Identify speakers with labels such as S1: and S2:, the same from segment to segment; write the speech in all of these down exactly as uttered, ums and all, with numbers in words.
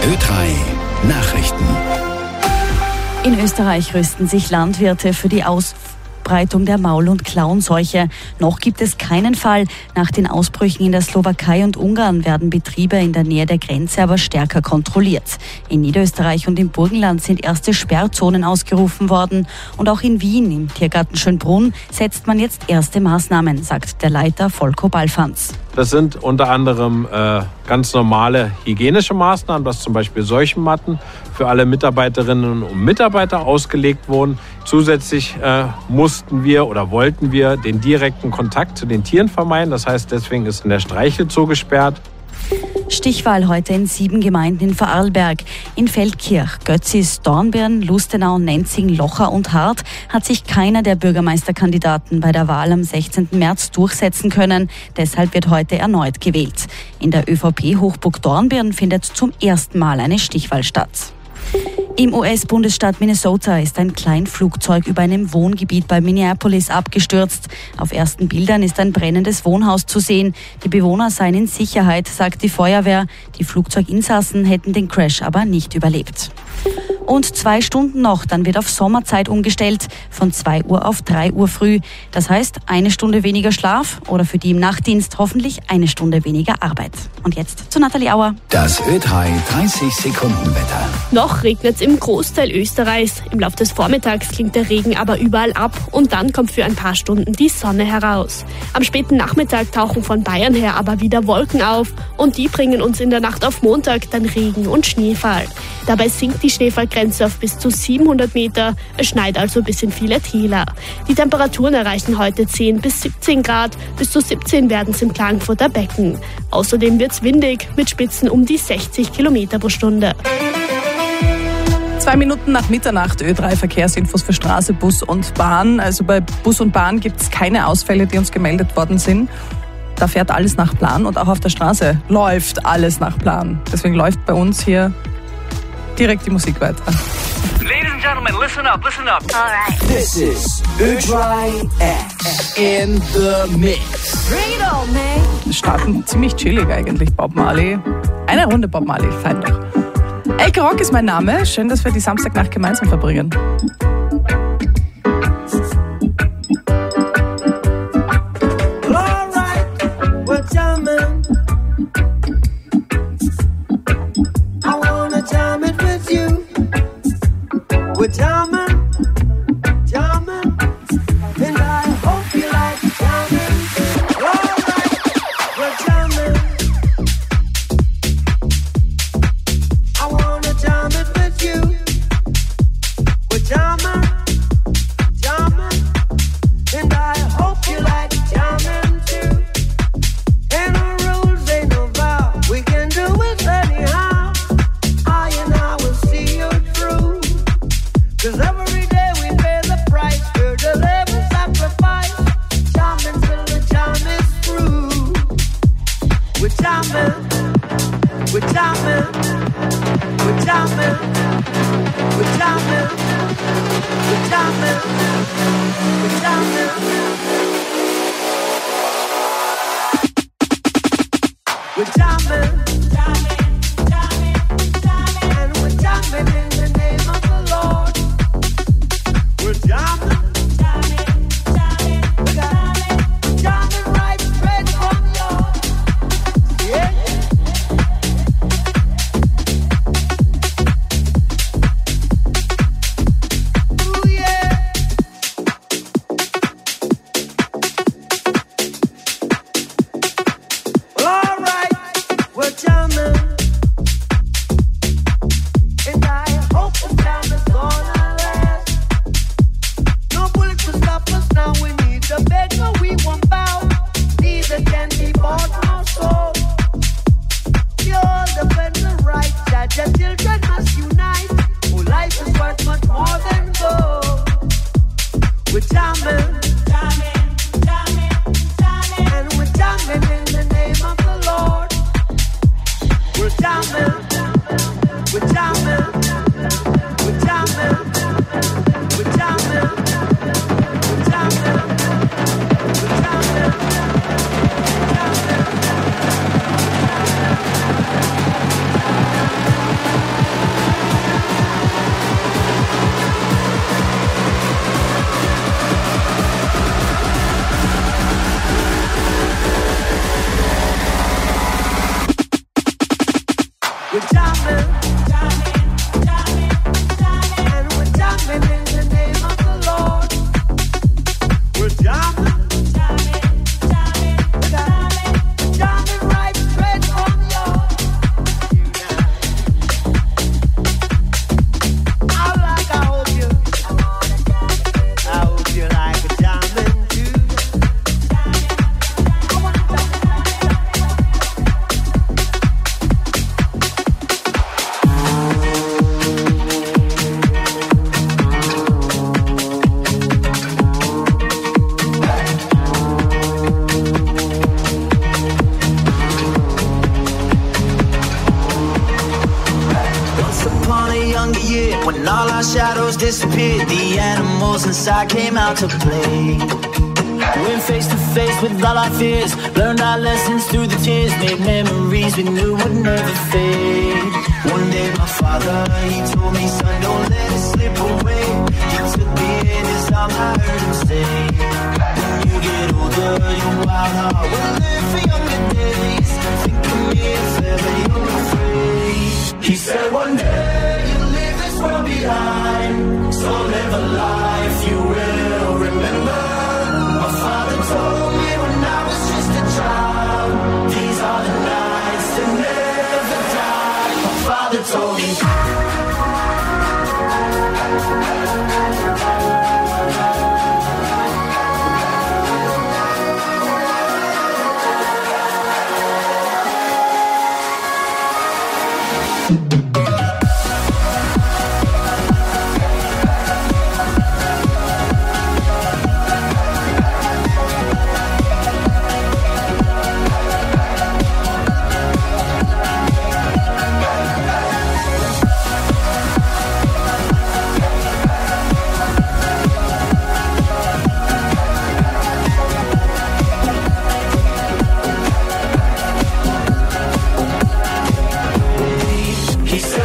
S1: Ö drei Nachrichten.
S2: In Österreich rüsten sich Landwirte für die Ausbreitung der Maul- und Klauenseuche. Noch gibt es keinen Fall. Nach den Ausbrüchen in der Slowakei und Ungarn werden Betriebe in der Nähe der Grenze aber stärker kontrolliert. In Niederösterreich und im Burgenland sind erste Sperrzonen ausgerufen worden. Und auch in Wien, im Tiergarten Schönbrunn, setzt man jetzt erste Maßnahmen, sagt der Leiter Volko Balfanz.
S3: Das sind unter anderem äh, ganz normale hygienische Maßnahmen, dass zum Beispiel Seuchenmatten für alle Mitarbeiterinnen und Mitarbeiter ausgelegt wurden. Zusätzlich äh, mussten wir oder wollten wir den direkten Kontakt zu den Tieren vermeiden. Das heißt, deswegen ist in der Streichelzoo gesperrt.
S2: Stichwahl heute in sieben Gemeinden in Vorarlberg. In Feldkirch, Götzis, Dornbirn, Lustenau, Nenzing, Locher und Hart hat sich keiner der Bürgermeisterkandidaten bei der Wahl am sechzehnten März durchsetzen können. Deshalb wird heute erneut gewählt. In der ÖVP-Hochburg Dornbirn findet zum ersten Mal eine Stichwahl statt. Im U S-Bundesstaat Minnesota ist ein Kleinflugzeug über einem Wohngebiet bei Minneapolis abgestürzt. Auf ersten Bildern ist ein brennendes Wohnhaus zu sehen. Die Bewohner seien in Sicherheit, sagt die Feuerwehr. Die Flugzeuginsassen hätten den Crash aber nicht überlebt. Und zwei Stunden noch, dann wird auf Sommerzeit umgestellt, von zwei Uhr auf drei Uhr früh. Das heißt, eine Stunde weniger Schlaf oder für die im Nachtdienst hoffentlich eine Stunde weniger Arbeit. Und jetzt zu Nathalie Auer.
S1: Das Ö drei dreißig Sekunden Wetter.
S4: Noch regnet es im Großteil Österreichs. Im Laufe des Vormittags klingt der Regen aber überall ab und dann kommt für ein paar Stunden die Sonne heraus. Am späten Nachmittag tauchen von Bayern her aber wieder Wolken auf und die bringen uns in der Nacht auf Montag dann Regen und Schneefall. Dabei sinkt die Schneefallgrenze auf bis zu siebenhundert Meter. Es schneit also bis in viele Täler. Die Temperaturen erreichen heute zehn bis siebzehn Grad. Bis zu siebzehn werden es im Klagenfurter Becken. Außerdem wird es windig mit Spitzen um die sechzig Kilometer pro Stunde.
S5: Zwei Minuten nach Mitternacht, Ö drei Verkehrsinfos für Straße, Bus und Bahn. Also bei Bus und Bahn gibt es keine Ausfälle, die uns gemeldet worden sind. Da fährt alles nach Plan und auch auf der Straße läuft alles nach Plan. Deswegen läuft bei uns hier direkt die Musik weiter.
S6: Ladies and gentlemen, listen up, listen up.
S7: All right.
S1: This is Ö drei X in the Mix.
S7: Bring it on, man.
S5: Wir starten ziemlich chillig eigentlich, Bob Marley. Eine Runde Bob Marley, fein doch. Elke Rock ist mein Name. Schön, dass wir die Samstagnacht gemeinsam verbringen.
S7: We're jamming, jamming, jamming, jamming, and we're jamming in the name of the Lord. We're jamming, jamming, jamming, jamming, jamming right straight from your. I like, I hope you, I hope you like a jamming too.
S8: When all our shadows disappeared, the animals inside came out to play. Went face to face with all our fears, learned our lessons through the tears, made memories we knew would never fade. One day my father, he told me, son, don't let it slip away. He took me in his arms, I heard him say, when you get older, your wild heart will live for younger days. Think of me if ever you're afraid. He said one day you'll leave this world behind, so live a life you will remember. My father told me when I was just a child, these are the nights that never die. My father told me. He said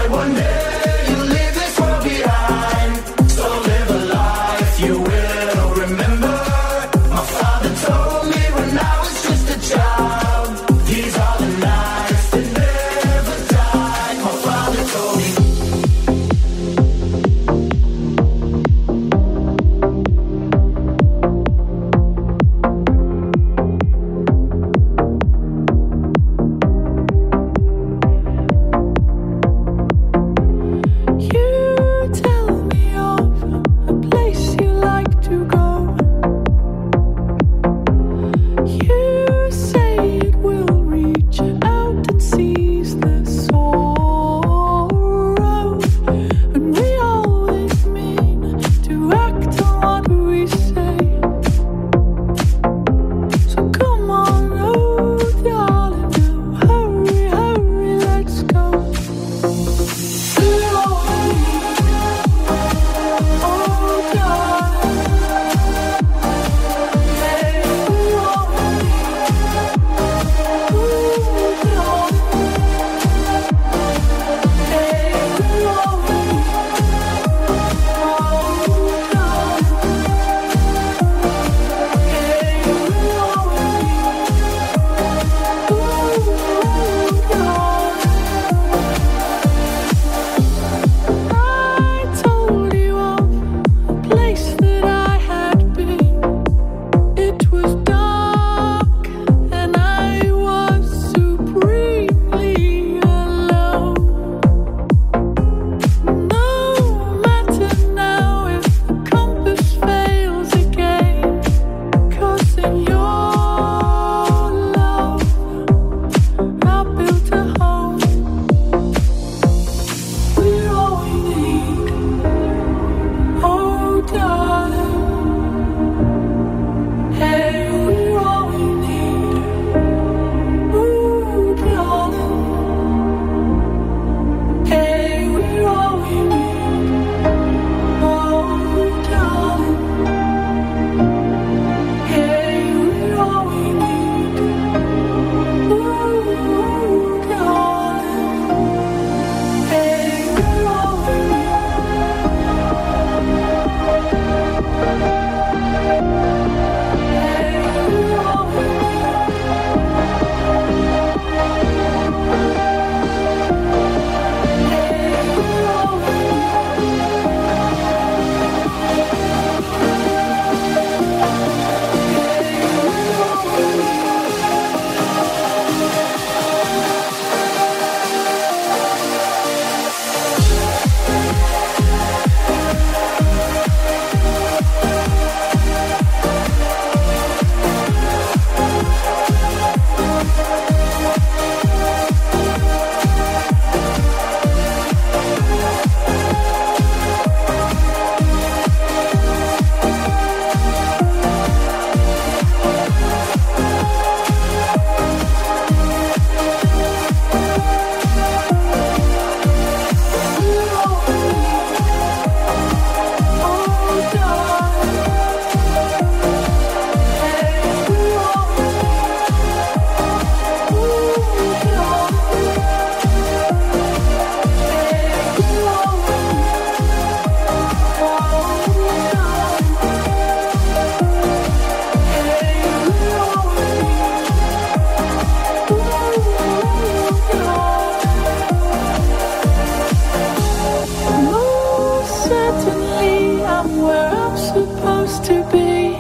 S7: to be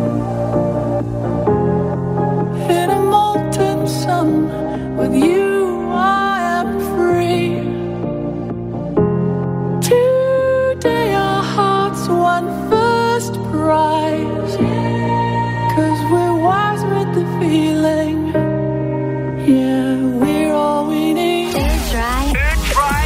S7: in a molten sun. With you I am free. Today our hearts won first prize, 'cause we're wise with the feeling. Yeah, we're all we need.
S9: It's right.
S6: It's right.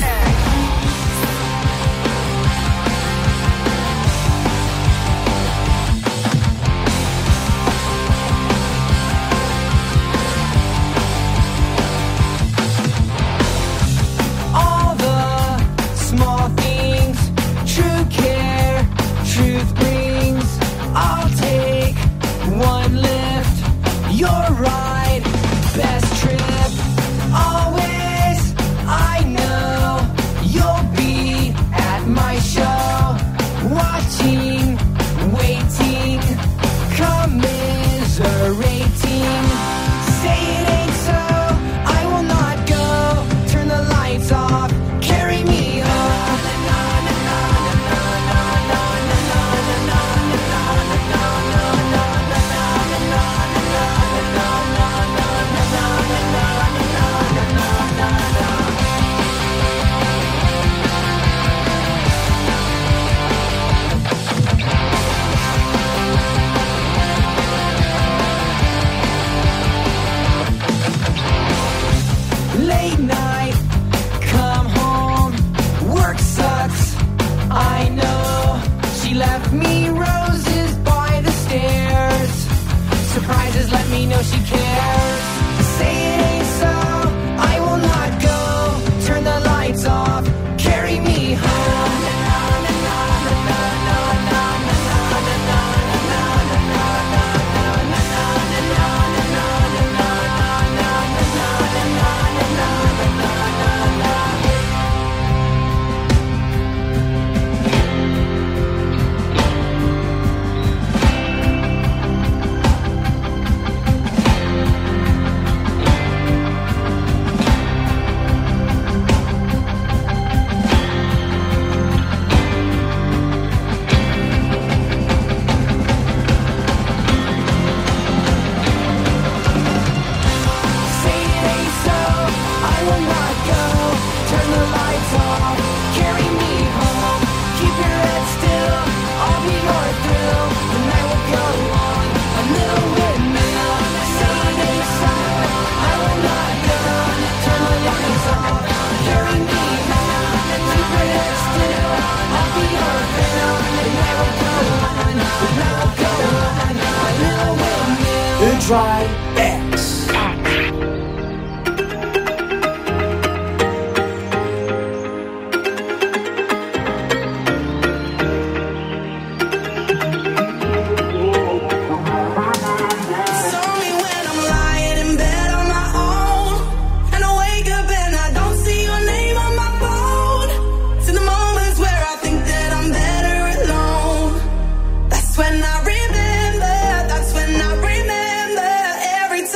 S8: All the small things, true care, truth brings. I'll take one lift, your ride, best trip. Always, I know you'll be at my show, watching, waiting, commiserating. Say it ain't so, I will not go. Turn the lights off, carry me home. Late night, come home, work sucks, I know. She left me roses by the stairs. Surprises let me know she cares. Say it ain't so, I will not go. Turn the lights off, carry me home. Say it ain't so, I will not go. Turn the lights off, carry me home. Keep your head still, I'll be your thrill. The night will go on, a little windmill. Say it ain't so, I will not go. Turn the lights off, carry me home. Keep your head still, I'll be your thrill. The night will go on, the night will go on, a little windmill.
S1: The Dry X.
S8: It's only when I'm lying in bed on my own, and I wake up and I don't see your name on my phone. It's in the moments where I think that I'm better alone. That's when I remember, that's when I remember every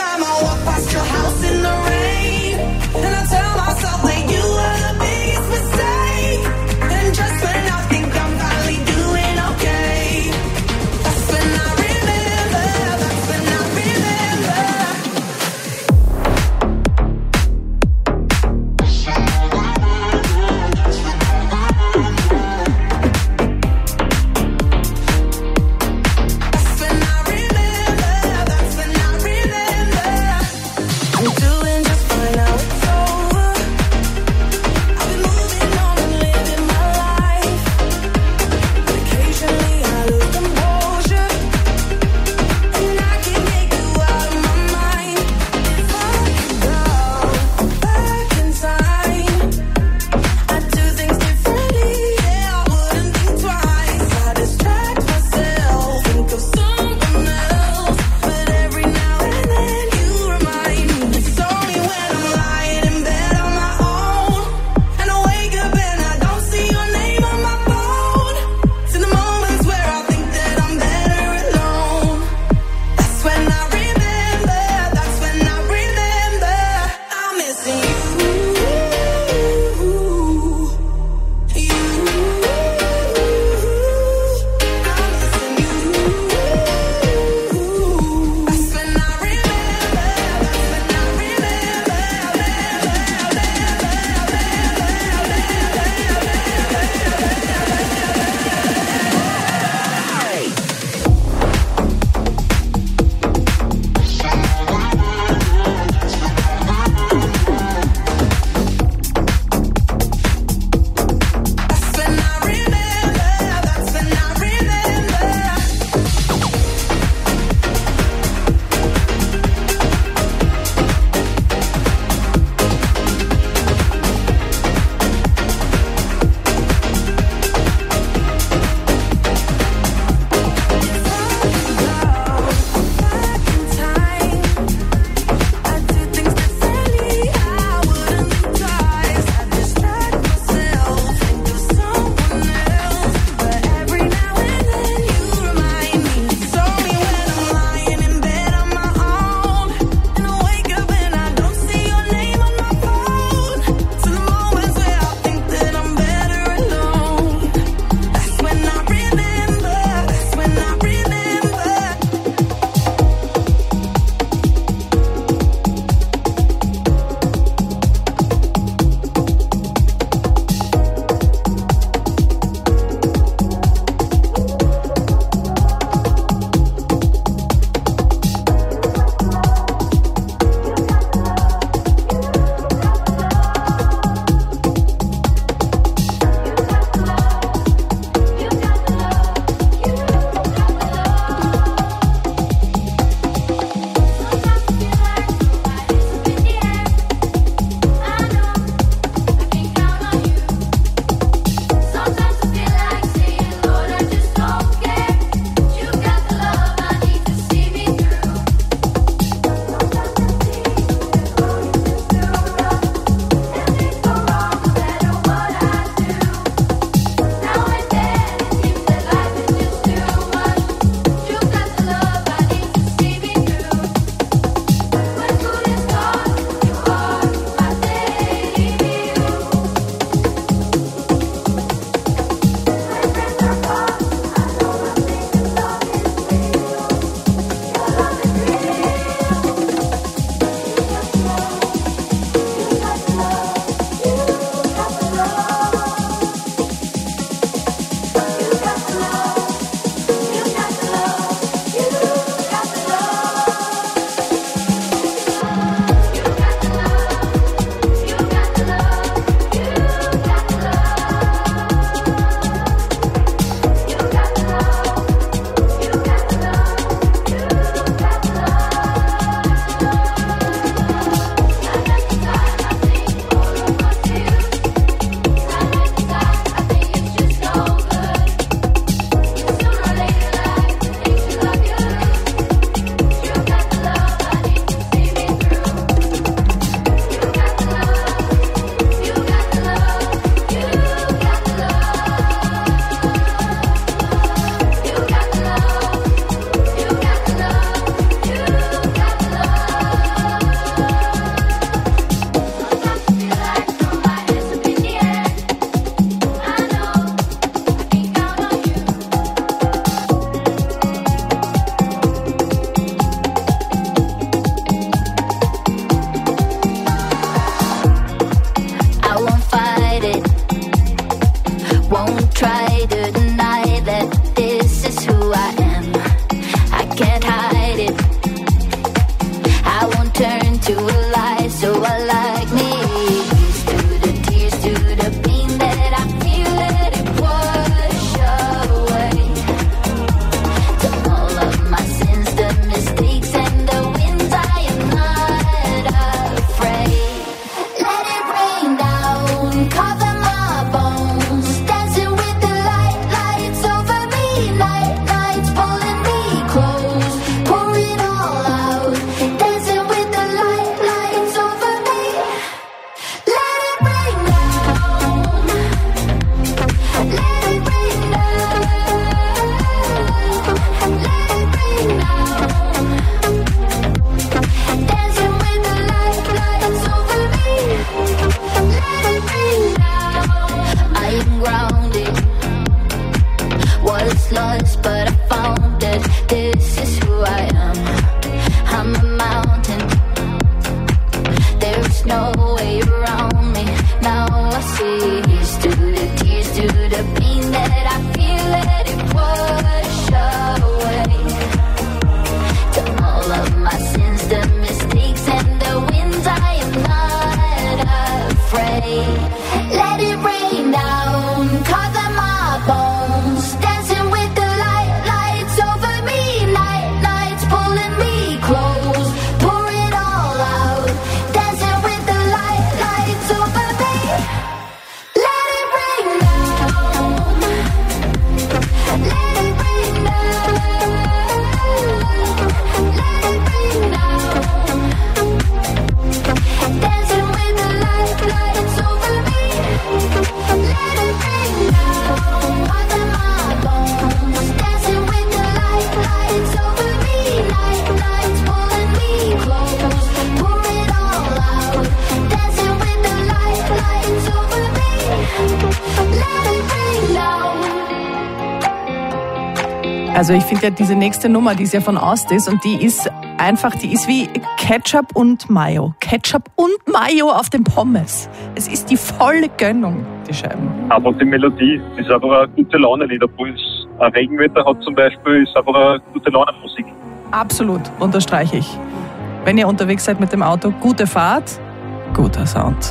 S5: Also ich finde ja diese nächste Nummer, die ist ja von Austis und die ist einfach, die ist wie Ketchup und Mayo. Ketchup und Mayo auf den Pommes. Es ist die volle Gönnung, die Scheiben.
S9: Aber die Melodie ist einfach eine gute Laune-Lied. Obwohl es ein Regenwetter hat zum Beispiel, ist einfach eine gute Laune-Musik.
S5: Absolut, unterstreiche ich. Wenn ihr unterwegs seid mit dem Auto, gute Fahrt, guter Sound.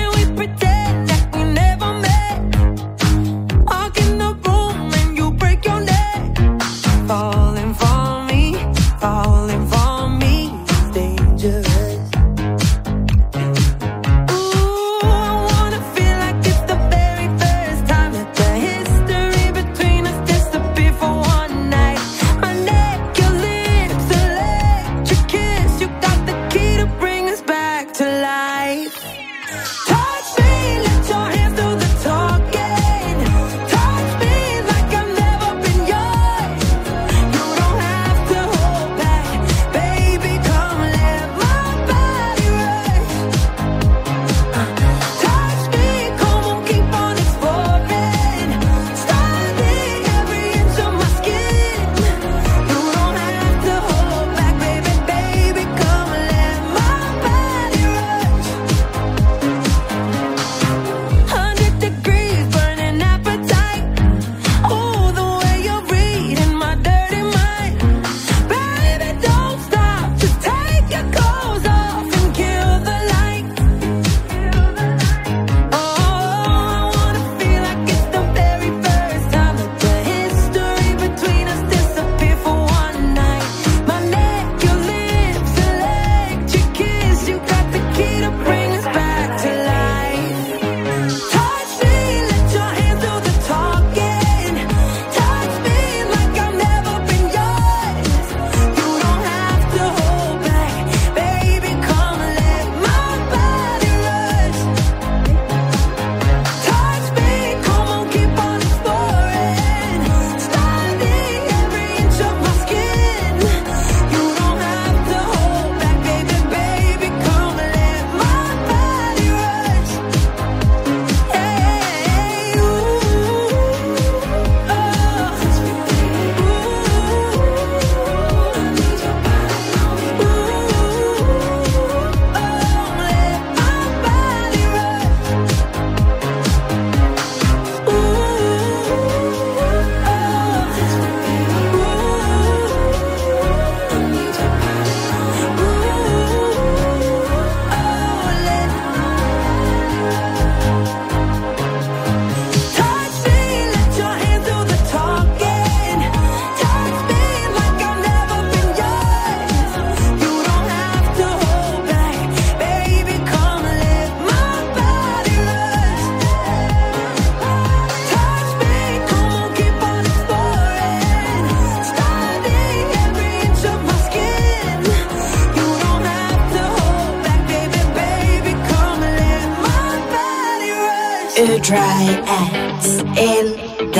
S10: Dry Acts in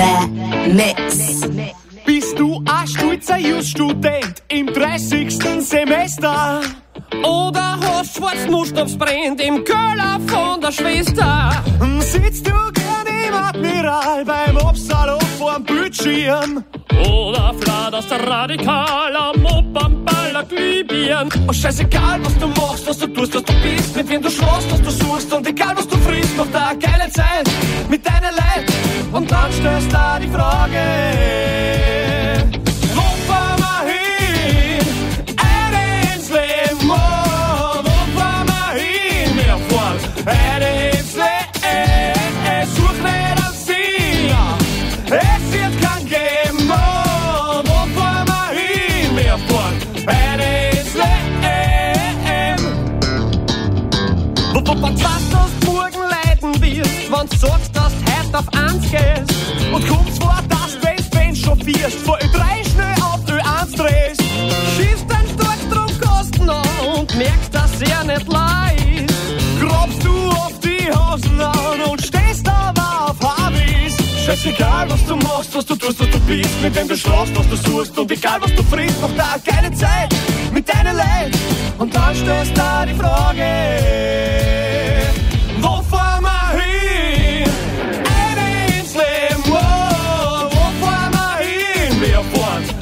S10: the Mix.
S11: Bist du ein stolzer Just-Student im dreißigsten Semester? Oder hast Schwarzmustaps brennt im Keller von der Schwester? Sitzt du gern im Admiral beim Absalon vorm Bildschirm? Oder flatterst der Radikal am Opernball Glühbirn? Oh, scheißegal, was du machst, was du tust, was du bist, mit wem du schläfst, was du suchst und egal, was du frisst, noch da geile Zeit mit deinen Leid. Und dann stellst du da die Frage, wo fahren wir hin? Eine ins Leben, oh, wo fahren wir hin? Wir fahren eine ins Leben, such nicht an sie, es wird kein geben, oh, wo fahren wir hin? Wir fahren eine ins Leben. Wo, wo, wo, was du morgen leiden wirst, wenn du sagst, dass du heute auf eins gehst und kommst vor, dass du ins Ben chauffierst, vor Ö drei schnell auf Ö eins drehst, schiebst dein Starkstromkasten an und merkst, dass er nicht leid. Grabst du auf die Hosen an und stehst aber auf Habis. Scheißegal, was du machst, was du tust, was du bist, mit wem du schlafst, was du suchst und egal, was du frisst, noch da keine Zeit mit deinen Leid. Und dann stellst da die Frage, wo fahren wir hin? Eine ins Leben, oh, wo fahren wir hin? Wir fahren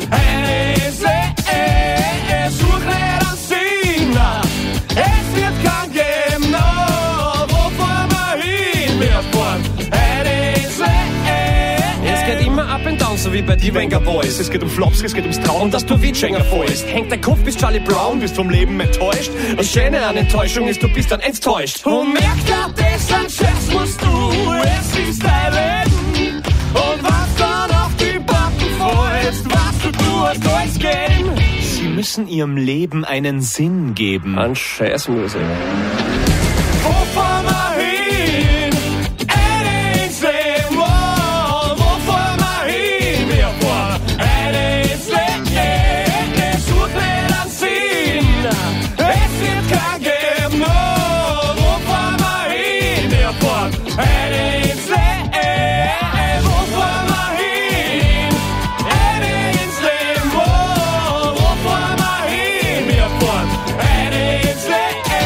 S11: genauso wie bei die Venga Boys. Es geht um Flops, es geht ums Trauen, dass du wie Jenga fallst. Hängt dein Kopf bis Charlie Brown, bist vom Leben enttäuscht. Das Schöne an Enttäuschung ist, du bist dann enttäuscht. Und merk grad, das ein Scherz musst du, es ist dein Leben. Und was dann auf die Backen fällst, was du tust, alles geben.
S12: Sie müssen ihrem Leben einen Sinn geben.
S11: An Scheißmusik. Wo fahren wir hin? Eine ins Leben. Wo, wo fahren wir hin? Wir fahren eine ins Leben. Es sucht nicht einen Sinn. Es wird kein geben. Oh, wo fahren wir hin? Wir fahren eine ins Leben. Wo fahren wir hin? Eine ins Leben. Wo, wo fahren wir hin? Wir fahren eine ins Leben.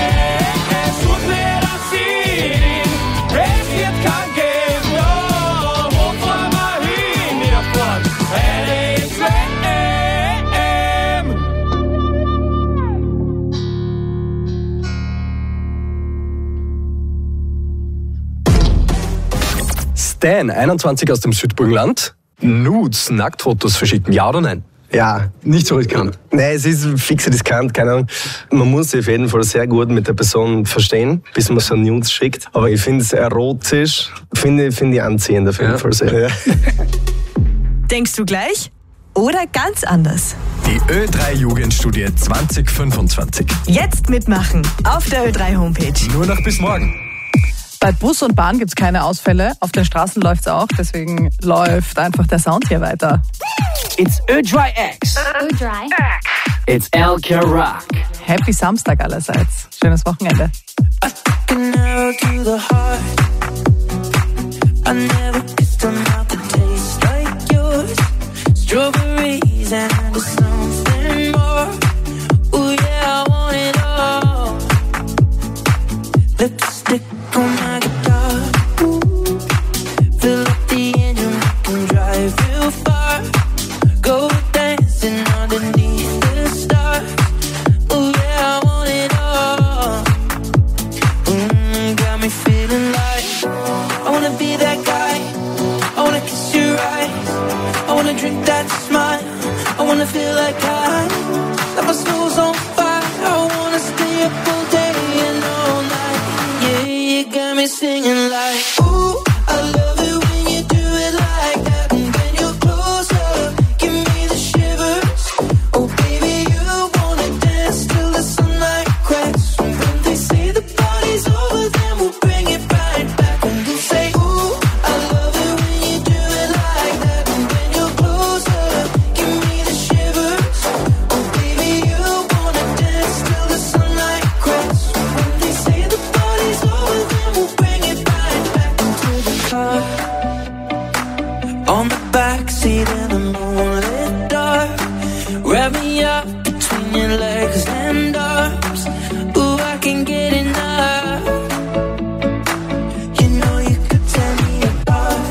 S13: Dan, einundzwanzig aus dem Südburgenland. Nudes, Nacktfotos verschicken, ja oder nein?
S14: Ja.
S13: Nicht so riskant?
S14: Nein, es ist fix riskant, keine Ahnung. Man muss sich auf jeden Fall sehr gut mit der Person verstehen, bis man so Nudes schickt. Aber ich finde es erotisch, finde find ich anziehend auf jeden
S13: ja.
S14: Fall sehr. Ja.
S15: Denkst du gleich? Oder ganz anders?
S13: Die Ö drei Jugendstudie zwanzig fünfundzwanzig.
S15: Jetzt mitmachen auf der Ö drei Homepage.
S13: Nur noch bis morgen.
S5: Bei Bus und Bahn gibt es keine Ausfälle. Auf den Straßen läuft es auch, deswegen läuft einfach der Sound hier weiter.
S1: It's Ö drei X.
S10: Ö drei X.
S1: It's L K Rock.
S5: Happy Samstag allerseits. Schönes Wochenende.
S8: Strawberries and something more. Ooh yeah, I want it all. Lipstick on my guitar. Ooh. Fill up the engine, we can drive real far. Go dancing underneath the stars. Ooh yeah, I want it all. Mm, got me feeling like I wanna be that guy. I wanna kiss your eyes. I wanna drink that smile. I wanna feel like I Like my soul's on fire. I wanna stay up all day and all night. Yeah, you got me singing like ooh, I love it when you do it like that. And when you're closer, give me the shivers. Oh baby, you wanna dance till the sunlight cracks. And when they say the party's over, then we'll bring it right back. And we'll say ooh, I love it when you do it like that. And when you're closer, give me the shivers. Oh baby, you wanna dance till the sunlight cracks. And when they say the party's over, then we'll bring it right back into the car. On the backseat in the moonlit dark. Wrap me up between your legs and arms. Ooh, I can get enough. You know you could tear me apart.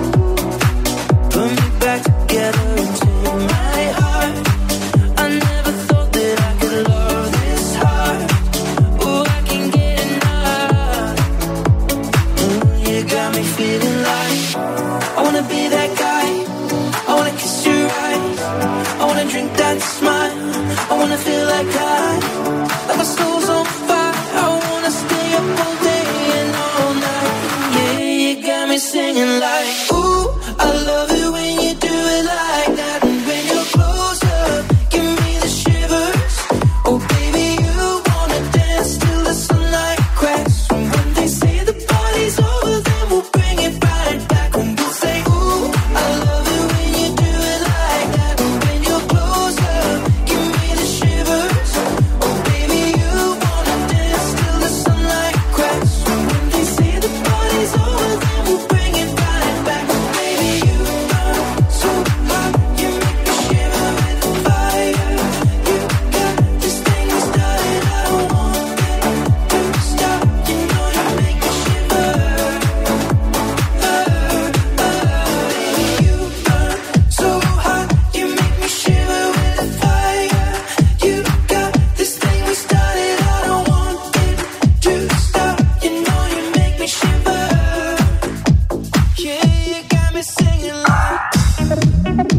S8: Put me back together and take my heart. I never thought that I could love this hard. Ooh, I can get enough. Ooh, you got me feeling like I wanna be that guy. I wanna kiss your eyes. I wanna drink that smile. I wanna feel like I Like my soul's on fire. I wanna stay up all day and all night. Yeah, you got me singing like ooh, I love it when you do it like that. And when you're closer, give me the shivers. Oh baby, you wanna dance till the sunlight cracks. And when they say the party's over, then we'll bring it right back. And we'll say ooh, I love it when you do it like that. And when you're closer, give me the shivers. Oh baby, you wanna dance till the sunlight cracks. And when they say the party's over, then we'll bring it right back. And baby, you burn so hot, you make me shiver with fire. You got this thing we started, I don't want it to stop. You know you make me shiver. Baby, you burn so hot, you make me shiver with fire. You got this thing we started, I don't want it to stop. You know you make me shiver. Yeah, you got me singing like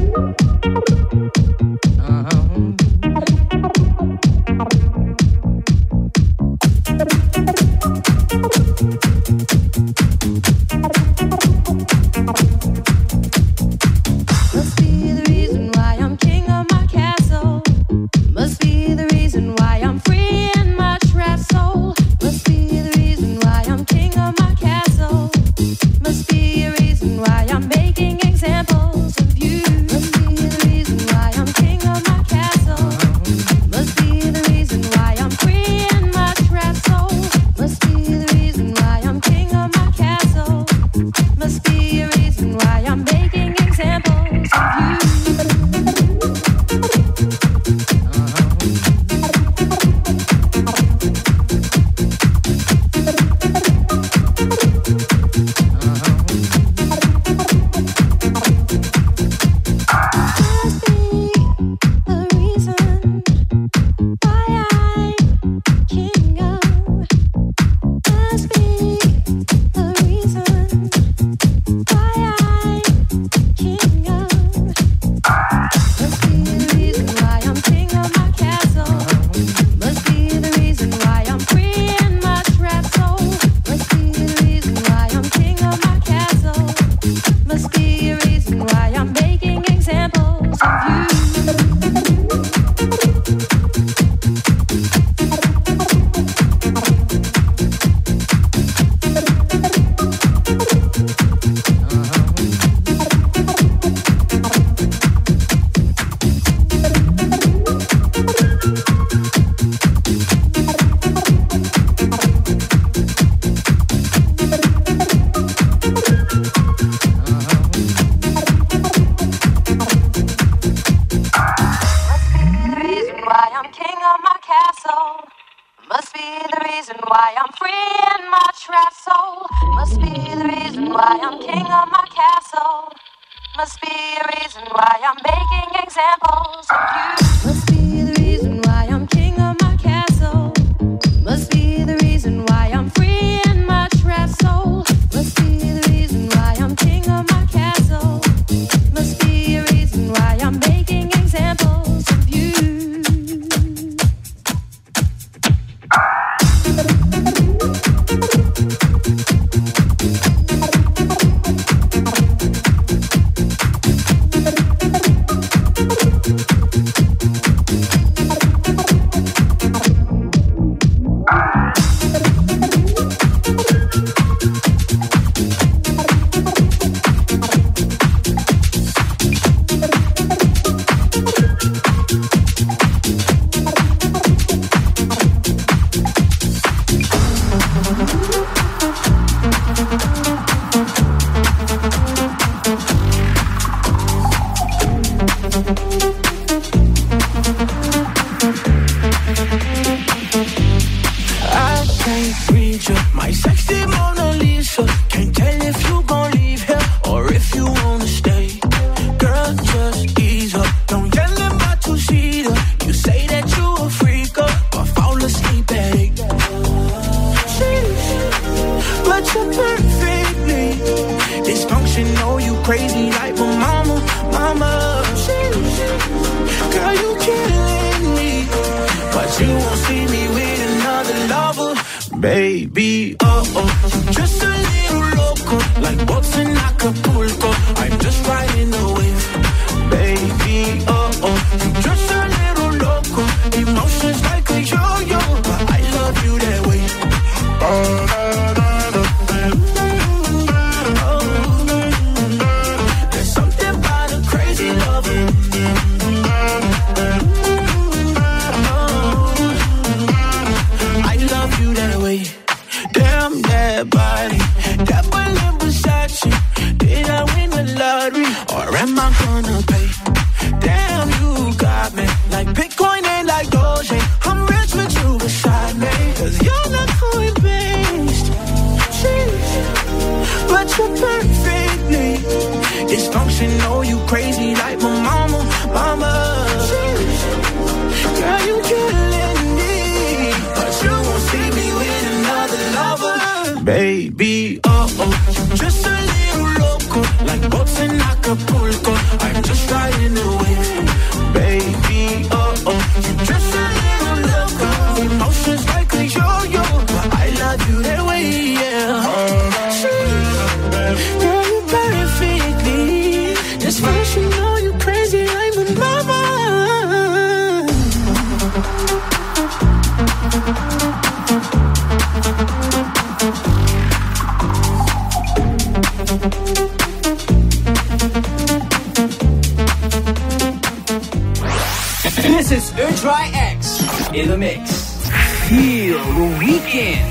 S16: Must be a reason why I'm making examples of you. Must be the reason why I'm king of my castle. Must be the reason why I'm free in my trapped soul. Must be the reason why I'm king of my castle. Must be a reason why I'm making examples of you.
S8: Baby, oh oh, just a little loco, like boats in Acapulco. I'm just riding the wave. Baby, oh oh, just a little loco, emotions like a yo-yo, but I love you that way. Oh, oh, there's something about a crazy love. I love you that way. Damn that body, that Berlin Versace. Did I win the lottery, or am I gonna pay? Damn, you got me like Bitcoin and like Doge. I'm rich with you beside me, cause you're not coin-based. But you're perfectly dysfunctional, you crazy like my mama, mama. Girl, you killing me, but you won't see me with another lover. Baby, oh oh, just a little loco, like boats in Acapulco. I'm just riding the wave. Baby, oh oh, just a little loco, emotions like a yo-yo, but I love you that way, yeah. Girl, you perfectly dysfunctional, you crazy like my mama.
S1: This is Ultra X in the mix. Feel the weekend.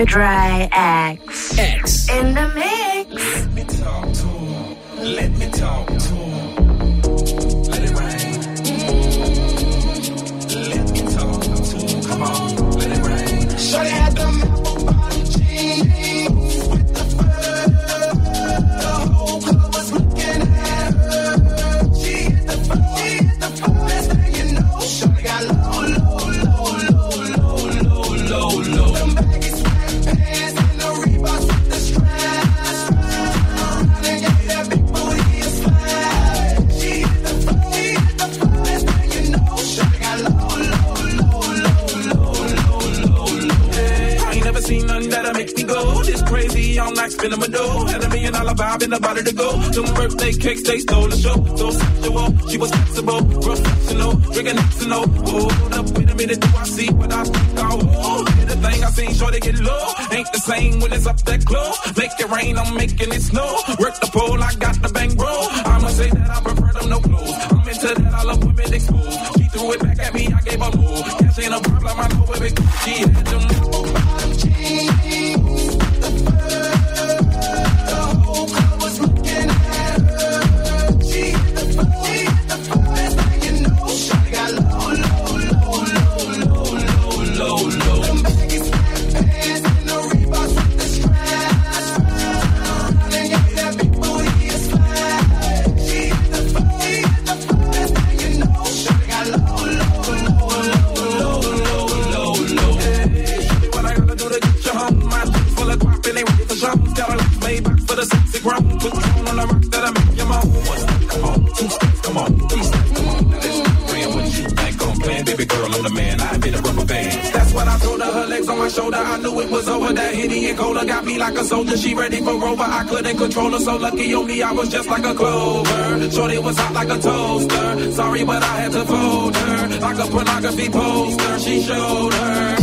S10: Air Dry X.
S1: X.
S10: In the mix.
S17: Let me talk to him. Let me talk to him. Let it rain. Let me talk to him. Come on. Let it rain. Shawty had them apple bottom jeans with the fur. The whole club was looking at her. She hit the fur. She hit the fur. Best thing you know. Shawty got low, low, low, low, low, low, low, low. Them baggy sweatpants and the Reeboks with the straps. They gave that big booty a slap. She hit the fur. She hit the fur. Best thing you know. Shawty got low, low, low, low, low, low, low, low. I ain't never seen nothing that'll make me go this crazy. I'm like spinning my dough. Had a million dollar vibe in the body to go. Them birthday cakes, they stole the show. So sexual, she was flexible, professional, drinking Xano. Hold up, wait a minute, do I see what I think I will? Did the thing I seen, sure they get low. Ain't the same when it's up that close. Make it rain, I'm making it snow. Work the pole, I got the bang bro. I'ma say that I prefer them no clothes. I'm into that, I love women exposed. She threw it back at me, I gave her more. Cash ain't a problem, I know where it goes. She had them bottom jeans, the fur. The whole club was looking at her. She hit the fur, she hit the fur. Best thing you know, shawty got low, low, low, low, low, low, low, low. Them baggy sweatpants and the Reeboks with the straps. They gave that big booty a slap. She hit the fur, she hit the fur. Best thing you know, shawty got low, low, low, low, low, low, low. Hey, show me what I gotta do to get you home. My teeth full of guap and they ready for shows. Got a like Maybach for the sexy grown. Put the phone on the rock that'll make you moan. One step, come on, two steps, come on, three steps, come on. Now let's get real. What you think I'm playing, baby girl? I'm the man. I been a rubber band. That's what I told her. Her legs on my shoulder. I knew it was over. That Henny and Cola got me like a soldier. She ready for Rover. I couldn't control her. So lucky on me, I was just like a clover. The shorty was hot like a toaster. Sorry, but I had to fold her like a pornography poster. She showed her.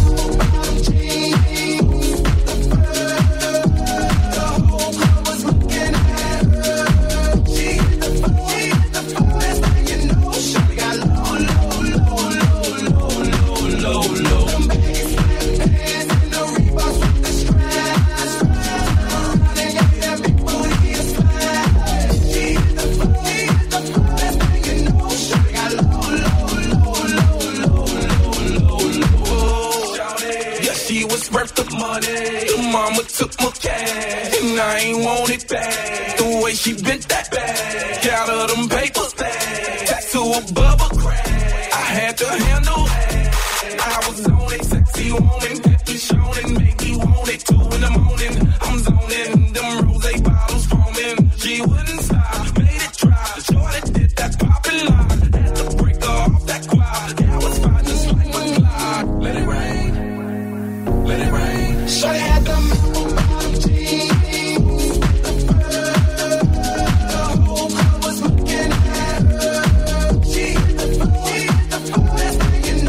S17: Mama took my cash, and I ain't want it back. The way she bent that back, out of them papers back, tattoo above a crack. I had to handle that. I was on it, sexy woman, kept me showing, make me want it. Two in the morning, I'm zoning, them rose bottles foaming. She wouldn't stop, made it try. Shorty did that poppin' lock, had to break her off that quad. Now it's fine, just like my Clyde. Let it rain, let it rain. Shorty had them apple bottom jeans, the fur. The whole club was looking at her. She hit the fur, she hit the fur. Best thing you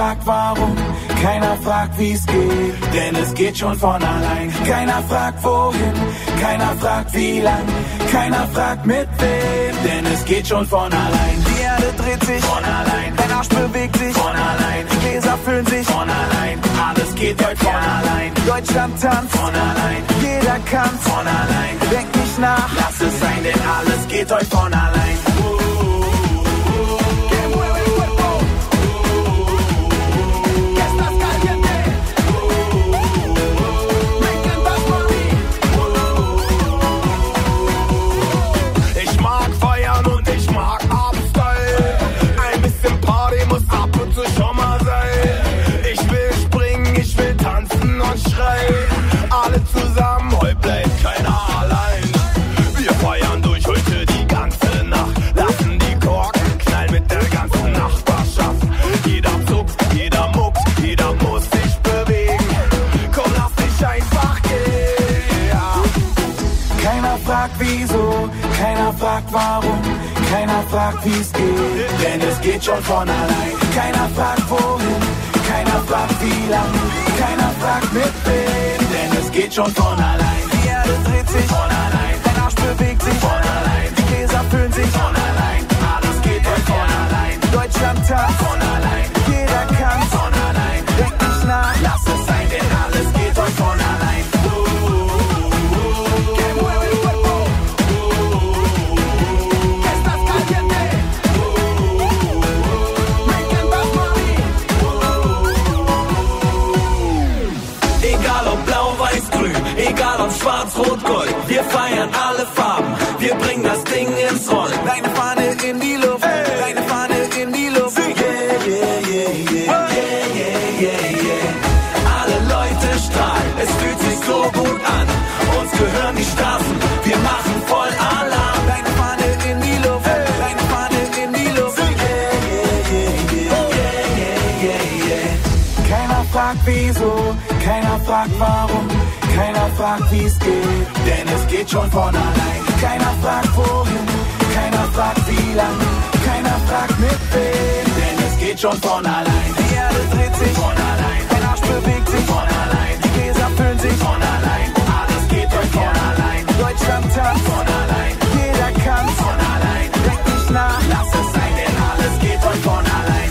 S18: fragt warum, keiner fragt wie's geht, denn es geht schon von allein. Keiner fragt wohin, keiner fragt wie lang, keiner fragt mit wem, denn es geht schon von allein. Die Erde dreht sich von allein, dein Arsch bewegt sich von allein, die Gläser füllen sich von allein, alles geht heute von allein. Deutschland tanzt von allein, jeder kann von allein. Denk nicht nach, lass es sein, denn alles geht heute von allein.
S17: Alle zusammen, heute bleibt keiner allein. Wir feiern durch heute die ganze Nacht. Lassen die Korken knallen mit der ganzen Nachbarschaft. Jeder zuckt, jeder muckt, jeder muss sich bewegen. Komm, lass dich einfach gehen, ja.
S18: Keiner fragt wieso, keiner fragt warum, keiner fragt wie's geht, denn es geht schon von allein. Keiner fragt wohin, keiner fragt wie lang, keiner fragt mit wem, denn es geht schon von allein. Die Erde dreht sich von allein, dein Arsch bewegt sich von allein, die Gläser füllen sich von allein, alles geht heute von allein. Deutschland tanzt von allein, jeder kann von allein. Denk nicht nach, lass es sein, denn alles geht heute von allein.
S8: Egal ob schwarz, rot, gold, wir feiern alle Farben, wir bringen das Ding ins Rollen.
S18: Deine Fahne in die Luft, hey. Deine Fahne in die Luft.
S8: Yeah, yeah, yeah, yeah, yeah, yeah, yeah, yeah. Alle Leute strahlen, es fühlt sich so gut an, uns gehören die Straßen, wir machen voll Alarm.
S18: Deine Fahne in die Luft, hey. Deine Fahne in die Luft.
S8: Yeah, yeah, yeah, yeah, yeah, yeah, yeah.
S18: Keiner fragt wieso, keiner fragt warum, keiner fragt wie's geht, denn es geht schon von allein. Keiner fragt wohin, keiner fragt wie lang, keiner fragt mit wem, denn es geht schon von allein. Die Erde dreht sich von allein, dein Arsch bewegt sich von allein, die Gläser füllen sich von allein, alles geht heute von allein. Deutschland tanzt von allein, jeder kann von allein. Denk nicht nach, lass es sein, denn alles geht heute von allein.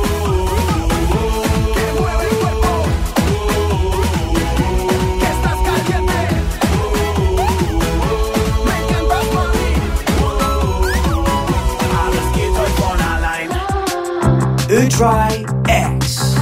S1: Ö-Dry X.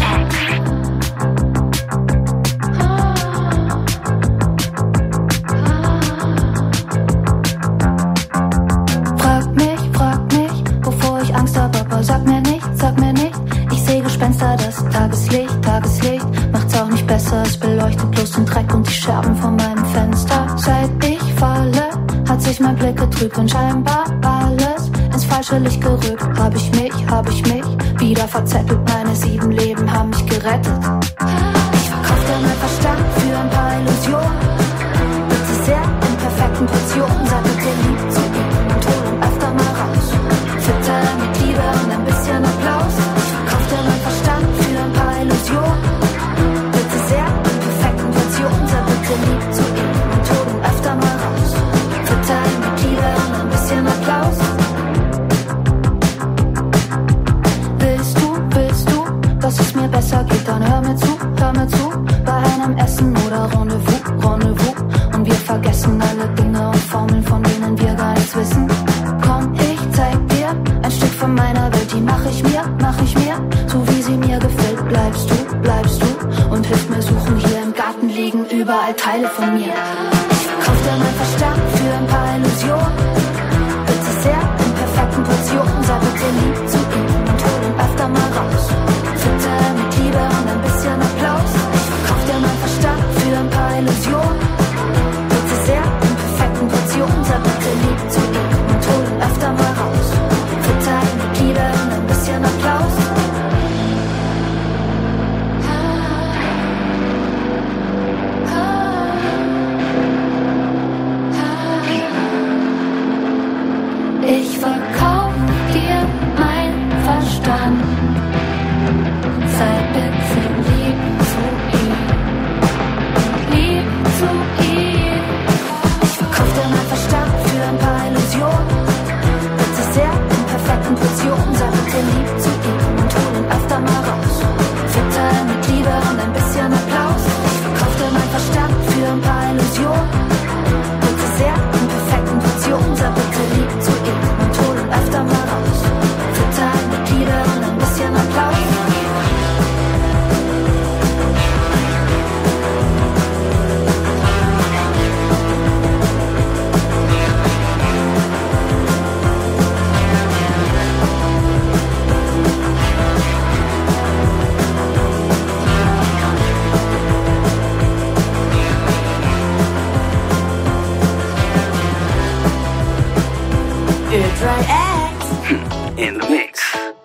S19: Frag mich, frag mich, wovor ich Angst hab, aber sag mir nicht, sag mir nicht. Ich seh Gespenster, das Tageslicht, Tageslicht macht's auch nicht besser, es beleuchtet bloß den Dreck und die Scherben von meinem Fenster. Seit ich falle, hat sich mein Blick getrübt und scheinbar alles ins falsche Licht gerückt. Hab ich mich, hab ich mich wieder verzettelt, meine sieben Leben haben mich gerettet. Ich verkaufte mein Verstand für ein paar Illusionen, bitte sehr in perfekten Portionen, sei bitte lieb zu ihm und hol ihn öfter mal raus. Fütter mit Liebe und ein bisschen Applaus. Ich verkaufte mein Verstand für ein paar Illusionen, bitte sehr in perfekten Portionen, sei bitte lieb zu ihm und hol ihn öfter mal raus. Fütter mit Liebe und ein bisschen Applaus. Dass es mir besser geht, dann hör mir zu, hör mir zu. Bei einem Essen oder Rendezvous, Rendezvous. Und wir vergessen alle Dinge und Formeln, von denen wir gar nichts wissen. Komm, ich zeig dir ein Stück von meiner Welt, die mach ich mir, mach ich mir, so wie sie mir gefällt. Bleibst du, bleibst du und hilf mir suchen. Hier im Garten liegen überall Teile von mir. Ich verkauf dir mein Verstand für ein paar Illusionen, bitte sehr in perfekten Portionen. Sei bitte lieb zu ihm und hol ihn öfter mal raus. Fütter mit Liebe und ein bisschen Applaus. Ich verkauf dir mein Verstand für ein paar Illusionen, bitte sehr in perfekten Portionen. Sei bitte lieb zu ihm und hol ihn öfter mal raus. Fütter mit Liebe und ein bisschen Applaus.
S10: Ö drei X.
S6: In the mix.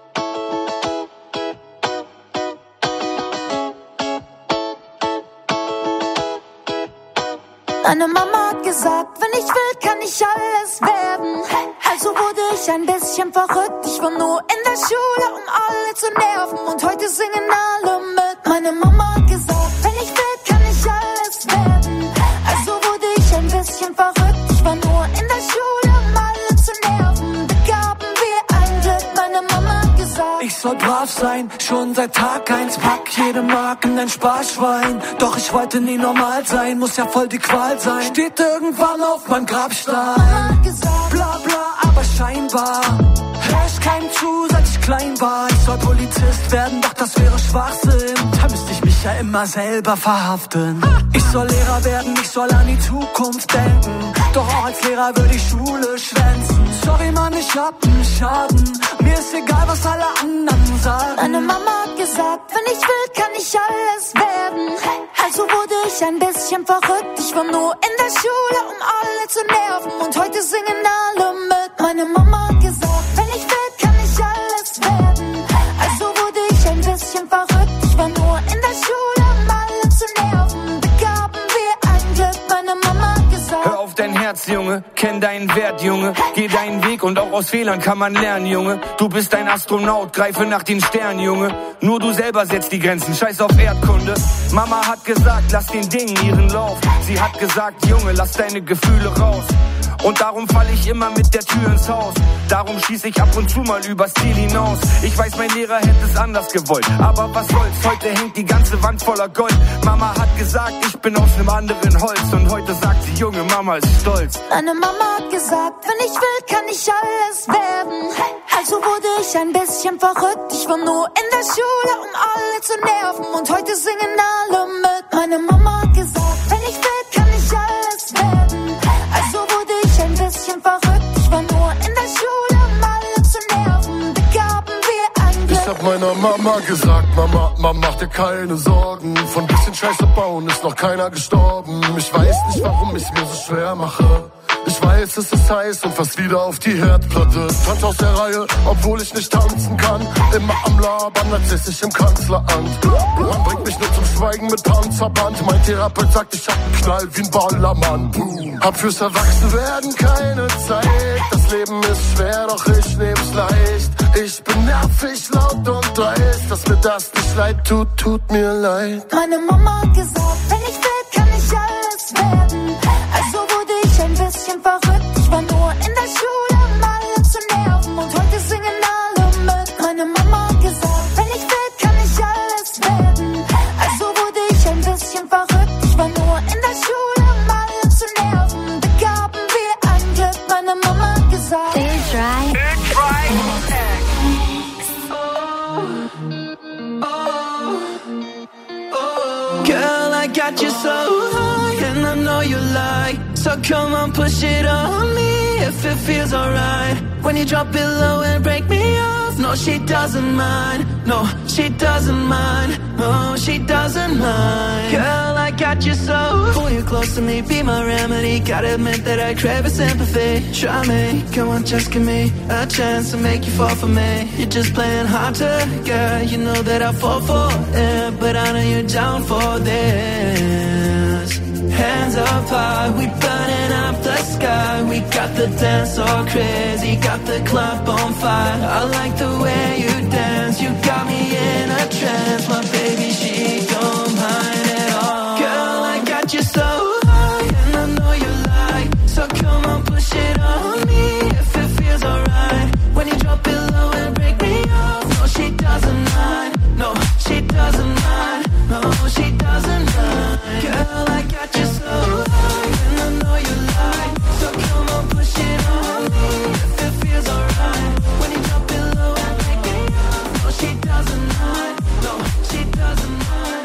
S19: Meine Mama hat gesagt, wenn ich will, kann ich alles werden. Also wurde ich ein bisschen verrückt. Ich war nur in der Schule, um alle zu nerven. Und heute singen alle mit. Meine Mama hat gesagt, wenn ich will, kann ich alles werden. Also wurde ich ein bisschen verrückt. Ich war nur in der Schule, um alle zu nerven. Begaben wir ein Glück. Meine Mama hat gesagt,
S18: ich soll brav sein, schon seit Tag eins. Pack jede Mark in ein Sparschwein. Doch ich wollte nie normal sein, muss ja voll die Qual sein. Steht irgendwann auf meinem Grabstein. Bla bla, aber scheinbar hör ich keinem zu, seit ich klein war. Ich soll Polizist werden, doch das wäre Schwachsinn. Da müsste ich mich ja immer selber verhaften. Ich soll Lehrer werden, ich soll an die Zukunft denken. Doch auch als Lehrer würde ich Schule schwänzen. Sorry Mann, ich hab einen Schaden. Mir ist egal, was alle anderen sagen.
S19: meine Mama hat gesagt, wenn ich will, kann ich alles werden. Also wurde ich ein bisschen verrückt. Ich war nur in der Schule, um alle zu nerven. Und heute singen alle mit. Meine Mama hat gesagt, wenn ich will, kann ich alles werden. Also wurde ich ein bisschen verrückt. Ich war nur in der Schule, um alle zu nerven. Begaben wir ein Glück. Meine Mama hat gesagt,
S20: hör auf dein Herz, Junge, kenn deinen Wert, Junge. Geh deinen Weg und auch aus Fehlern kann man lernen, Junge. Du bist ein Astronaut, greife nach den Sternen, Junge. Nur du selber setzt die Grenzen, scheiß auf Erdkunde. Mama hat gesagt, lass den Dingen ihren Lauf. Sie hat gesagt, Junge, lass deine Gefühle raus. Und darum fall ich immer mit der Tür ins Haus. Darum schieß ich ab und zu mal übers Ziel hinaus. Ich weiß, mein Lehrer hätte es anders gewollt. Aber was soll's, heute hängt die ganze Wand voller Gold. Mama hat gesagt, ich bin aus einem anderen Holz. Und heute sagt sie, Junge, Mama ist stolz.
S19: meine Mama hat gesagt, wenn ich will, kann ich alles werden. Also wurde ich ein bisschen verrückt. Ich war nur in der Schule, um alle zu nerven. Und heute singen alle mit. Meine Mama hat gesagt, wenn ich will, kann ich alles werden. Also wurde ich ein bisschen verrückt. Ich war nur in der Schule, um alle zu nerven. Begaben wir ein Glück.
S21: Ich hab meiner Mama gesagt, Mama, Mama, mach dir keine Sorgen. Von bisschen Scheiße bauen ist noch keiner gestorben. Ich weiß nicht, warum ich mir so schwer mache. Ich weiß, es ist heiß und fast wieder auf die Herdplatte. Tanz aus der Reihe, obwohl ich nicht tanzen kann. Immer am Labern, als säß ich im Kanzleramt. Man bringt mich nur zum Schweigen mit Panzerband. Mein Therapeut sagt, ich hab einen Knall wie ein Ballermann. Boom. Hab fürs Erwachsenwerden keine Zeit. Das Leben ist schwer, doch ich nehm's leicht. Ich bin nervig, laut und dreist. Dass mir das nicht leid tut, tut mir leid.
S19: Meine Mama hat gesagt, wenn ich will, kann ich alles werden. Also wurde ich ein bisschen verrückt. Ich war nur in der Schule, um alle zu nerven. Und heute singen alle mit. Meine Mama hat gesagt, wenn ich will, kann ich alles werden. Also wurde ich ein bisschen verrückt. Ich war nur in der Schule, um alle zu nerven. Begaben wir ein Glück. Meine Mama hat gesagt,
S10: Ö drei
S8: Girl, I got you so high, and I know you like. So come on, push it on me if it feels alright. When you drop it low and break me off, no, she doesn't mind. No, she doesn't mind. No, she doesn't mind. Girl, I got you so. Pull you close to me, be my remedy. Gotta admit that I crave your sympathy. Try me, come on, just give me a chance to make you fall for me. You're just playing hard to, girl. You know that I fall for it, but I know you're down for this. Hands up high, we burning up the sky. We got the dance all crazy, got the club on fire. I like the way you dance, you got me in a trance. My baby, she don't mind at all. Girl, I got you so high, and I know you like. So come on, push it on me if it feels alright. When you drop it low and break me off, no, she doesn't mind. No, she doesn't mind. No, she doesn't mind. Girl, I got you so high, and I know you like. So come on, push it on me if it feels alright. When you drop it low and break me off, no, she doesn't mind. No, she doesn't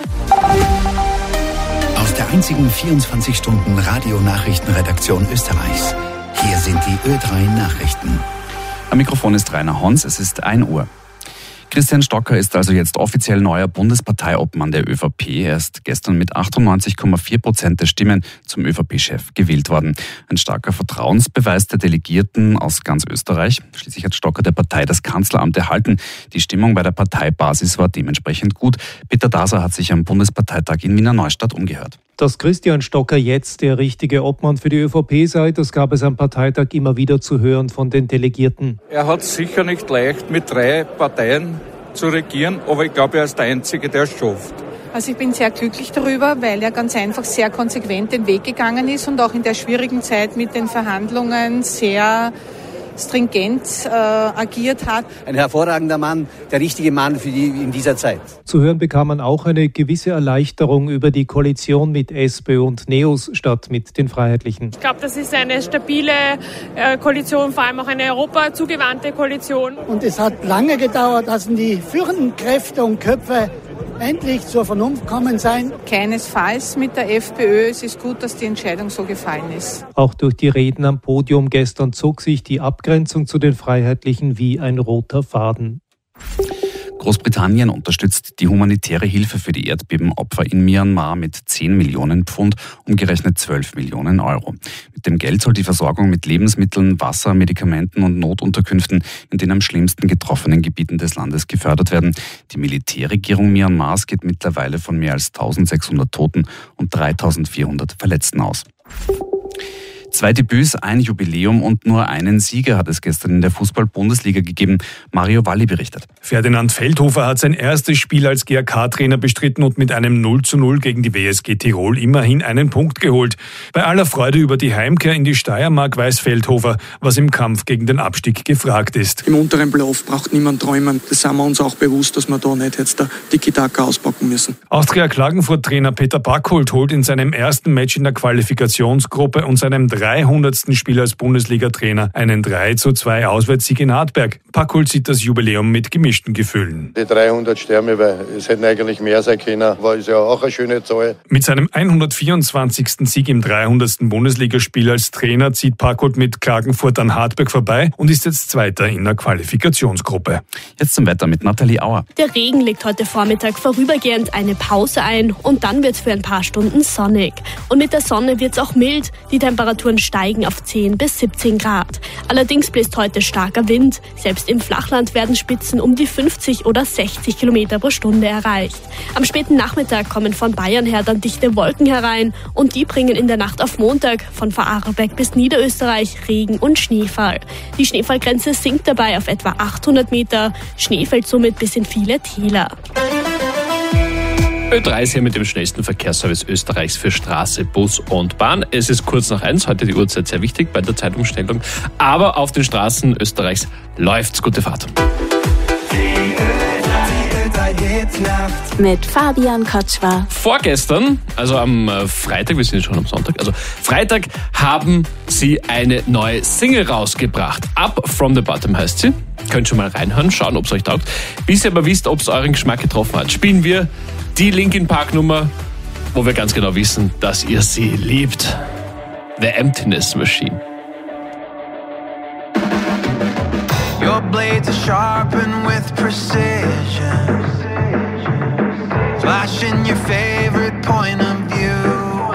S8: mind.
S22: Aus der einzigen vierundzwanzig Stunden Radionachrichtenredaktion Österreichs. Hier sind die Ö drei Nachrichten.
S23: Am Mikrofon ist Rainer Hons, es ist ein Uhr.
S2: Christian Stocker ist also jetzt offiziell neuer Bundesparteiobmann der ÖVP. Er ist gestern mit achtundneunzig Komma vier Prozent der Stimmen zum ÖVP-Chef gewählt worden. Ein starker Vertrauensbeweis der Delegierten aus ganz Österreich. Schließlich hat Stocker der Partei das Kanzleramt erhalten. Die Stimmung bei der Parteibasis war dementsprechend gut. Peter Daser hat sich am Bundesparteitag in Wiener Neustadt umgehört.
S3: Dass Christian Stocker jetzt der richtige Obmann für die ÖVP sei, das gab es am Parteitag immer wieder zu hören von den Delegierten.
S23: Er hat es sicher nicht leicht, mit drei Parteien zu regieren, aber ich glaube, er ist der Einzige, der es schafft.
S24: Also ich bin sehr glücklich darüber, weil er ganz einfach sehr konsequent den Weg gegangen ist und auch in der schwierigen Zeit mit den Verhandlungen sehr stringent äh, agiert hat.
S25: Ein hervorragender Mann, der richtige Mann für die in dieser Zeit.
S3: Zu hören bekam man auch eine gewisse Erleichterung über die Koalition mit SPÖ und NEOS statt mit den Freiheitlichen.
S26: Ich glaube, das ist eine stabile äh, Koalition, vor allem auch eine europazugewandte Koalition.
S27: Und es hat lange gedauert, dass die führenden Kräfte und Köpfe endlich zur Vernunft kommen sein.
S24: Keinesfalls mit der FPÖ. Es ist gut, dass die Entscheidung so gefallen ist.
S3: Auch durch die Reden am Podium gestern zog sich die Abgrenzung zu den Freiheitlichen wie ein roter Faden.
S2: Großbritannien unterstützt die humanitäre Hilfe für die Erdbebenopfer in Myanmar mit zehn Millionen Pfund, umgerechnet zwölf Millionen Euro. Mit dem Geld soll die Versorgung mit Lebensmitteln, Wasser, Medikamenten und Notunterkünften in den am schlimmsten getroffenen Gebieten des Landes gefördert werden. Die Militärregierung Myanmars geht mittlerweile von mehr als eintausendsechshundert Toten und dreitausendvierhundert Verletzten aus. Zwei Debüts, ein Jubiläum und nur einen Sieger hat es gestern in der Fußball-Bundesliga gegeben. Mario Walli berichtet.
S28: Ferdinand Feldhofer hat sein erstes Spiel als G A K-Trainer bestritten und mit einem null zu null gegen die W S G Tirol immerhin einen Punkt geholt. Bei aller Freude über die Heimkehr in die Steiermark weiß Feldhofer, was im Kampf gegen den Abstieg gefragt ist.
S29: Im unteren Playoff braucht niemand träumen. Das sind wir uns auch bewusst, dass wir da nicht jetzt der Tiki-Taka auspacken müssen.
S28: Austria Klagenfurt-Trainer Peter Backholt holt in seinem ersten Match in der Qualifikationsgruppe und seinem dreihundertsten Spiel als Bundesliga-Trainer einen drei zu zwei Auswärtssieg in Hartberg. Backholt sieht das Jubiläum mit gemischten Gefühlen.
S30: Die dreihundert Sterne, weil es hätten eigentlich mehr sein können, war es ja auch eine schöne Zahl.
S28: Mit seinem hundertvierundzwanzigsten Sieg im dreihundertsten Bundesligaspiel als Trainer zieht Backholt mit Klagenfurt an Hartberg vorbei und ist jetzt Zweiter in der Qualifikationsgruppe.
S2: Jetzt zum Wetter mit Nathalie Auer.
S4: Der Regen legt heute Vormittag vorübergehend eine Pause ein und dann wird es für ein paar Stunden sonnig. Und mit der Sonne wird es auch mild. Die Temperaturen steigen auf zehn bis siebzehn Grad. Allerdings bläst heute starker Wind. Selbst im Flachland werden Spitzen um die fünfzig oder sechzig Kilometer pro Stunde erreicht. Am späten Nachmittag kommen von Bayern her dann dichte Wolken herein und die bringen in der Nacht auf Montag von Vorarlberg bis Niederösterreich Regen und Schneefall. Die Schneefallgrenze sinkt dabei auf etwa achthundert Meter. Schnee fällt somit bis in viele Täler.
S31: Ö drei ist hier mit dem schnellsten Verkehrsservice Österreichs für Straße, Bus und Bahn. Es ist kurz nach eins, heute die Uhrzeit sehr wichtig bei der Zeitumstellung. Aber auf den Straßen Österreichs läuft's. Gute Fahrt.
S10: Mit Fabian Kotschwar.
S31: Vorgestern, also am Freitag, wir sind jetzt schon am Sonntag, also Freitag haben sie eine neue Single rausgebracht. Up From The Bottom heißt sie. Könnt schon mal reinhören, schauen, ob es euch taugt. Bis ihr aber wisst, ob es euren Geschmack getroffen hat, spielen wir die Linkin Park Nummer, wo wir ganz genau wissen, dass ihr sie liebt. The Emptiness Machine.
S8: Your blades are sharpened with precision, flashing your favorite point of view.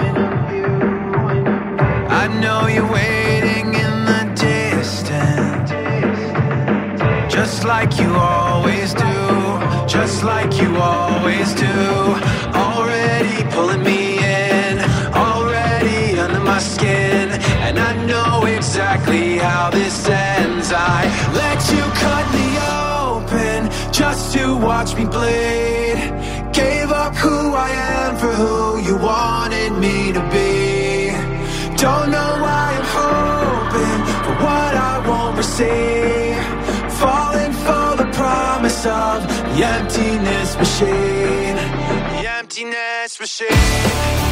S8: I know you're waiting in the distance, just like you always do, just like you always do. Already pulling me in, already under my skin, and I know exactly how this ends. I let you cut me open just to watch me bleed. Gave up who I am for who you wanted me to be. Don't know why I'm hoping for what I won't receive. Falling for the promise of the emptiness machine. The emptiness machine.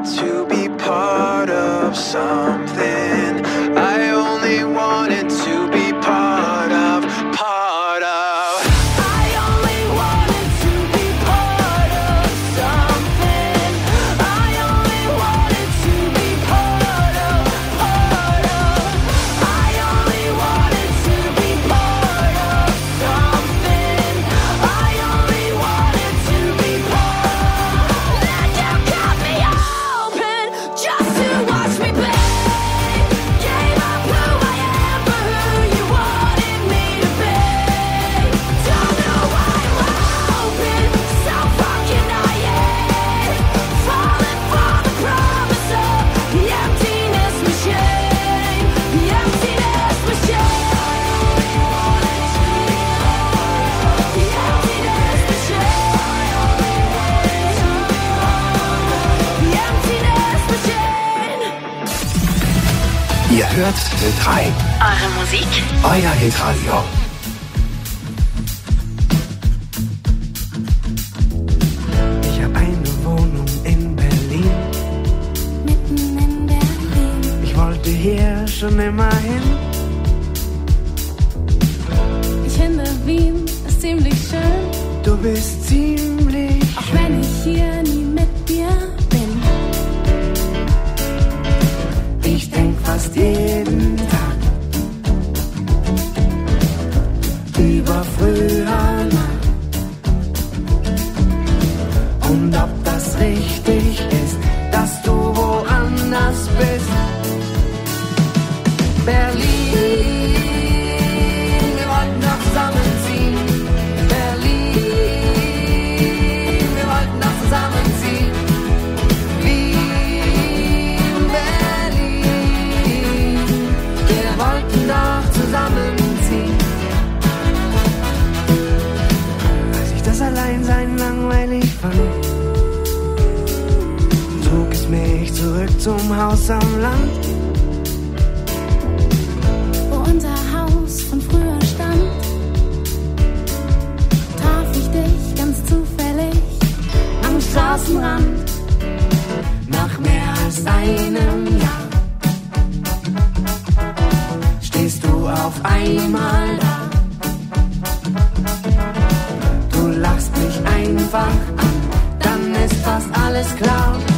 S18: wanted to be part of something. I only wanted to be part of, part of. I only wanted to be part of something. I only wanted to be part of, part of. I only wanted to be part of something. I only wanted to be part. Then you cut me open just to watch me play. Gave up who I am for who you wanted me to be. Don't know why I'm open, so fucking naive. Falling for the promise of the emptiness machine, the emptiness machine. The emptiness machine. The emptiness machine.
S22: Ihr hört Hit drei.
S10: Eure Musik?
S22: Euer Hitradio.
S18: Ich hab eine Wohnung in Berlin.
S19: Mitten in Berlin.
S18: Ich wollte hier schon immer hin.
S19: Ich finde Wien ist ziemlich schön,
S18: Du bist ziemlich
S19: auch wenn ich hier nie mit dir bin.
S18: Ich denk fast jeden Tag über früher nach. Und ob das richtig ist, dass du woanders bist. Berlin, wir wollten noch zusammenziehen. Berlin, wir wollten noch zusammenziehen. Wien, Berlin, wir wollten doch zusammenziehen. Als ich das Alleinsein langweilig fand, zog es mich zurück zum Haus am Land.
S19: Wo unser Haus von früher stand, traf ich dich ganz zufällig am Straßenrand.
S18: Nach mehr als einem Jahr stehst du auf einmal da. Du lachst mich einfach an, dann ist fast alles klar.